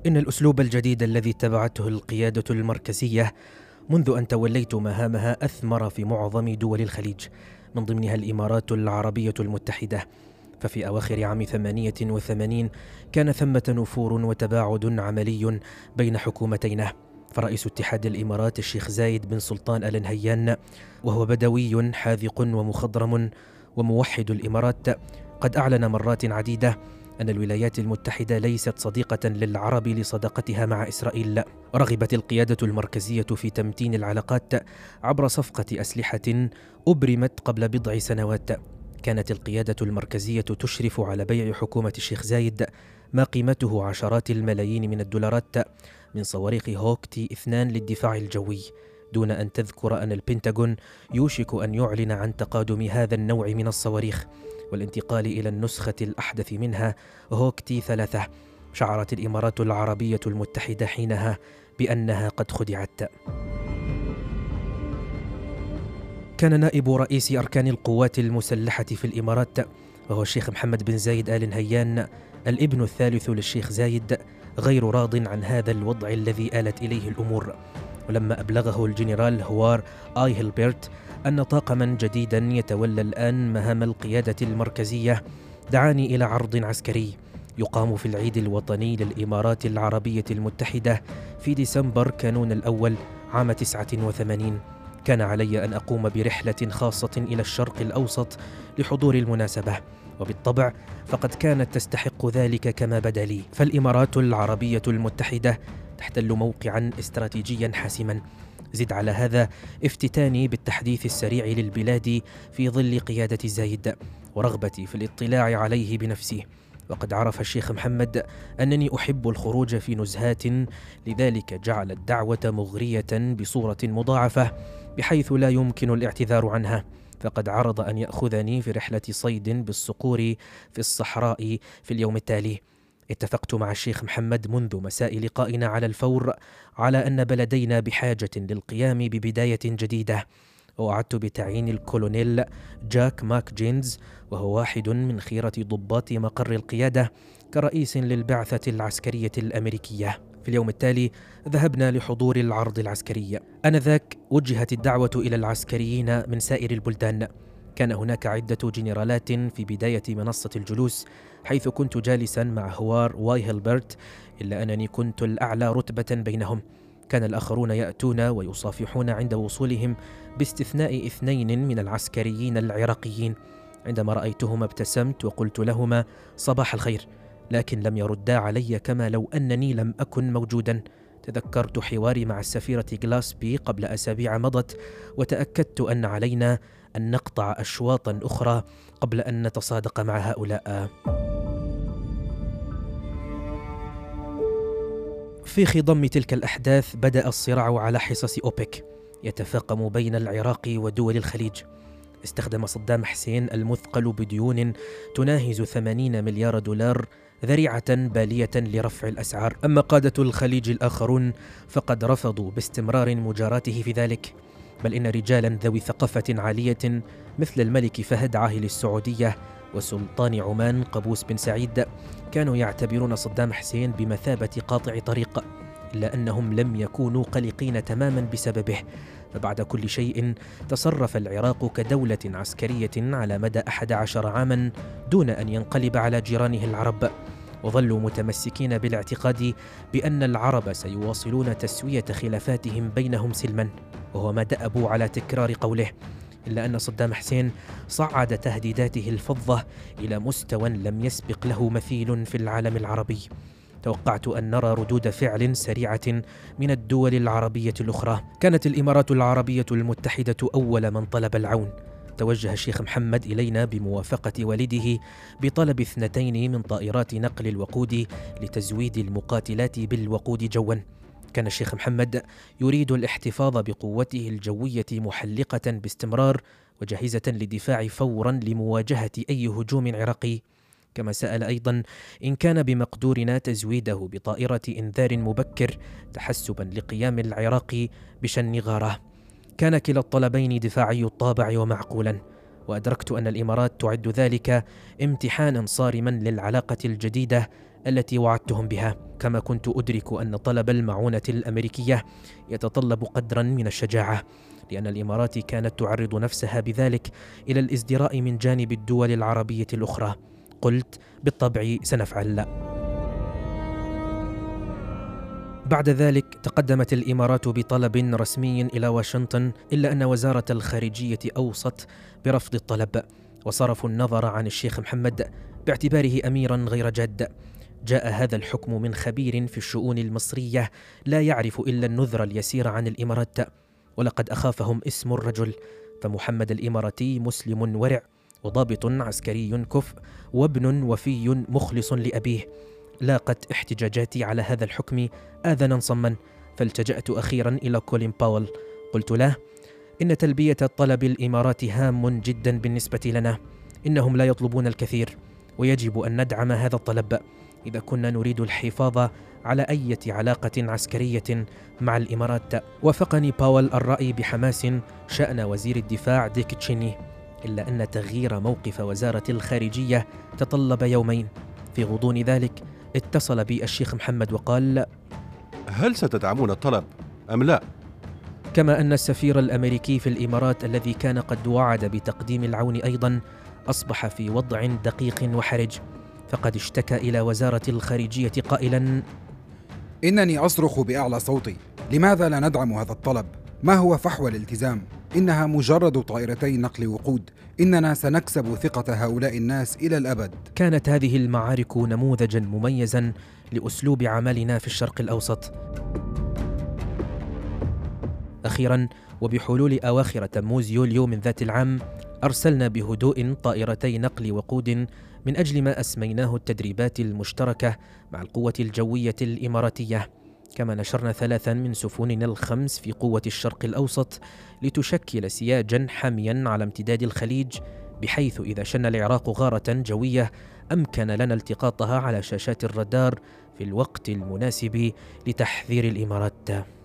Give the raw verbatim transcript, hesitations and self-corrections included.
إن الأسلوب الجديد الذي اتبعته القيادة المركزية منذ أن توليت مهامها أثمر في معظم دول الخليج، من ضمنها الإمارات العربية المتحدة. ففي أواخر عام ثمانية وثمانين كان ثمة نفور وتباعد عملي بين حكومتينا، فرئيس اتحاد الإمارات الشيخ زايد بن سلطان آل نهيان، وهو بدوي حاذق ومخضرم وموحد الإمارات، قد أعلن مرات عديدة أن الولايات المتحدة ليست صديقة للعرب لصداقتها مع إسرائيل. رغبت القيادة المركزية في تمتين العلاقات عبر صفقة أسلحة أبرمت قبل بضع سنوات. كانت القيادة المركزية تشرف على بيع حكومة الشيخ زايد ما قيمته عشرات الملايين من الدولارات من صواريخ هوك تي اثنين للدفاع الجوي، دون أن تذكر أن البنتاغون يوشك أن يعلن عن تقادم هذا النوع من الصواريخ والانتقال إلى النسخة الأحدث منها هوك تي ثلاثة. شعرت الإمارات العربية المتحدة حينها بأنها قد خدعت. كان نائب رئيس أركان القوات المسلحة في الإمارات، وهو الشيخ محمد بن زايد آل نهيان الابن الثالث للشيخ زايد، غير راض عن هذا الوضع الذي آلت إليه الأمور. ولما أبلغه الجنرال هوار آي هيلبرت أن طاقما جديدا يتولى الآن مهام القيادة المركزية، دعاني إلى عرض عسكري يقام في العيد الوطني للإمارات العربية المتحدة في ديسمبر كانون الأول عام تسعة وثمانين. كان علي أن أقوم برحلة خاصة إلى الشرق الأوسط لحضور المناسبة، وبالطبع فقد كانت تستحق ذلك كما بدا لي. فالإمارات العربية المتحدة تحتل موقعا استراتيجيا حاسما، زد على هذا افتتاني بالتحديث السريع للبلاد في ظل قيادة زايد ورغبتي في الاطلاع عليه بنفسي. وقد عرف الشيخ محمد أنني أحب الخروج في نزهات، لذلك جعل الدعوة مغرية بصورة مضاعفة بحيث لا يمكن الاعتذار عنها. فقد عرض أن يأخذني في رحلة صيد بالصقور في الصحراء في اليوم التالي. اتفقت مع الشيخ محمد منذ مساء لقائنا على الفور على أن بلدينا بحاجة للقيام ببداية جديدة، ووعدت بتعيين الكولونيل جاك ماك جينز، وهو واحد من خيرة ضباط مقر القيادة، كرئيس للبعثة العسكرية الأمريكية. في اليوم التالي ذهبنا لحضور العرض العسكري. آنذاك وجهت الدعوة إلى العسكريين من سائر البلدان. كان هناك عدة جنرالات في بداية منصة الجلوس، حيث كنت جالسا مع هوار واي هيلبرت، إلا أنني كنت الأعلى رتبة بينهم. كان الآخرون يأتون ويصافحون عند وصولهم باستثناء اثنين من العسكريين العراقيين. عندما رأيتهما ابتسمت وقلت لهما صباح الخير، لكن لم يردا علي كما لو أنني لم أكن موجودا. تذكرت حواري مع السفيرة غلاسبي قبل أسابيع مضت، وتأكدت أن علينا أن نقطع أشواطا أخرى قبل أن نتصادق مع هؤلاء. في خضم تلك الأحداث بدأ الصراع على حصص أوبك يتفاقم بين العراق ودول الخليج. استخدم صدام حسين المثقل بديون تناهز ثمانين مليار دولار ذريعة بالية لرفع الأسعار. أما قادة الخليج الآخرون فقد رفضوا باستمرار مجاراته في ذلك، بل إن رجالا ذوي ثقافة عالية مثل الملك فهد عاهل السعودية وسلطان عمان قابوس بن سعيد كانوا يعتبرون صدام حسين بمثابة قاطع طريق، إلا أنهم لم يكونوا قلقين تماما بسببه. فبعد كل شيء تصرف العراق كدولة عسكرية على مدى أحد عشر عاما دون أن ينقلب على جيرانه العرب، وظلوا متمسكين بالاعتقاد بأن العرب سيواصلون تسوية خلافاتهم بينهم سلما، وهو ما دأبوا على تكرار قوله. إلا أن صدام حسين صعد تهديداته الفظة إلى مستوى لم يسبق له مثيل في العالم العربي. توقعت أن نرى ردود فعل سريعة من الدول العربية الأخرى. كانت الإمارات العربية المتحدة أول من طلب العون. توجه الشيخ محمد إلينا بموافقة والده بطلب اثنتين من طائرات نقل الوقود لتزويد المقاتلات بالوقود جوا. كان الشيخ محمد يريد الاحتفاظ بقوته الجوية محلقة باستمرار وجاهزة للدفاع فورا لمواجهة أي هجوم عراقي. كما سأل أيضا إن كان بمقدورنا تزويده بطائرة إنذار مبكر تحسبا لقيام العراق بشن غارة. كان كلا الطلبين دفاعي الطابع ومعقولا، وأدركت أن الإمارات تعد ذلك امتحانا صارما للعلاقة الجديدة التي وعدتهم بها، كما كنت أدرك أن طلب المعونة الأمريكية يتطلب قدرا من الشجاعة، لأن الإمارات كانت تعرض نفسها بذلك إلى الازدراء من جانب الدول العربية الأخرى. قلت بالطبع سنفعل. بعد ذلك تقدمت الإمارات بطلب رسمي إلى واشنطن، إلا أن وزارة الخارجية أوصت برفض الطلب، وصرفوا النظر عن الشيخ محمد باعتباره أميرا غير جاد. جاء هذا الحكم من خبير في الشؤون المصرية لا يعرف إلا النذر اليسير عن الإمارات، ولقد أخافهم اسم الرجل، فمحمد الإماراتي مسلم ورع وضابط عسكري كفء وابن وفي مخلص لأبيه. لاقت احتجاجاتي على هذا الحكم آذنا صما، فالتجأت أخيرا إلى كولين باول. قلت له: إن تلبية طلب الإمارات هام جدا بالنسبة لنا، إنهم لا يطلبون الكثير، ويجب أن ندعم هذا الطلب إذا كنا نريد الحفاظ على أي علاقة عسكرية مع الإمارات. وافقني باول الرأي بحماس شأن وزير الدفاع ديك تشيني، إلا أن تغيير موقف وزارة الخارجية تطلب يومين. في غضون ذلك اتصل بي الشيخ محمد وقال: هل ستدعمون الطلب أم لا؟ كما أن السفير الأمريكي في الإمارات الذي كان قد وعد بتقديم العون أيضا أصبح في وضع دقيق وحرج، فقد اشتكى إلى وزارة الخارجية قائلا: إنني أصرخ بأعلى صوتي، لماذا لا ندعم هذا الطلب؟ ما هو فحوى الالتزام؟ إنها مجرد طائرتي نقل وقود، إننا سنكسب ثقة هؤلاء الناس إلى الأبد. كانت هذه المعارك نموذجا مميزا لأسلوب عملنا في الشرق الأوسط. أخيرا وبحلول أواخر تموز يوليو من ذات العام أرسلنا بهدوء طائرتي نقل وقود من أجل ما أسميناه التدريبات المشتركة مع القوة الجوية الإماراتية، كما نشرنا ثلاثا من سفننا الخمس في قوة الشرق الأوسط لتشكل سياجا حاميا على امتداد الخليج، بحيث إذا شن العراق غارة جوية أمكن لنا التقاطها على شاشات الرادار في الوقت المناسب لتحذير الإمارات.